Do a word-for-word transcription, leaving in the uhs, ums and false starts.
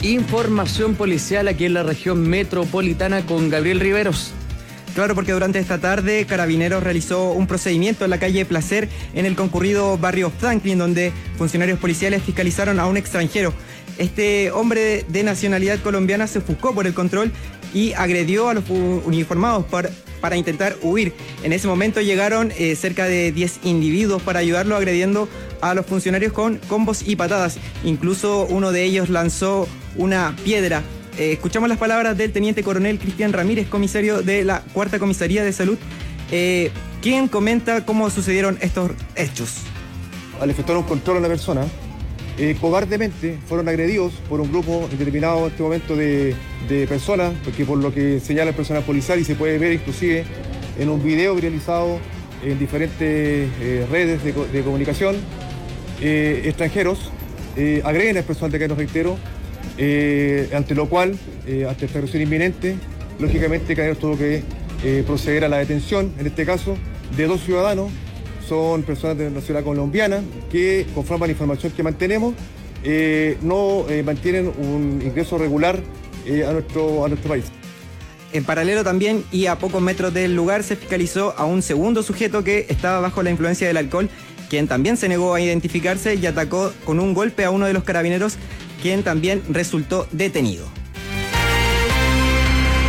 Información policial aquí en la región metropolitana con Gabriel Riveros. Claro, porque durante esta tarde Carabineros realizó un procedimiento en la calle Placer, en el concurrido barrio Franklin, donde funcionarios policiales fiscalizaron a un extranjero. Este hombre de nacionalidad colombiana se ofuscó por el control y agredió a los uniformados para, para intentar huir. En ese momento llegaron eh, cerca de diez individuos para ayudarlo, agrediendo a los funcionarios con combos y patadas. Incluso uno de ellos lanzó una piedra. Eh, escuchamos las palabras del teniente coronel Cristian Ramírez, comisario de la Cuarta Comisaría de Salud, eh, quien comenta cómo sucedieron estos hechos. Al efectuar un control a una persona, eh, cobardemente fueron agredidos por un grupo determinado en este momento de, de personas, porque por lo que señala el personal policial y se puede ver inclusive en un video viralizado en diferentes eh, redes de, de comunicación, eh, extranjeros eh, agreden al personal de acá, nos reitero, Eh, ante lo cual, eh, ante esta agresión inminente, lógicamente Carabineros tuvo que eh, proceder a la detención, en este caso, de dos ciudadanos. Son personas de nacionalidad colombiana que, conforme a la información que mantenemos, eh, no eh, mantienen un ingreso regular eh, a, nuestro, a nuestro país. En paralelo también, y a pocos metros del lugar, se fiscalizó a un segundo sujeto que estaba bajo la influencia del alcohol, quien también se negó a identificarse y atacó con un golpe a uno de los carabineros, quien también resultó detenido.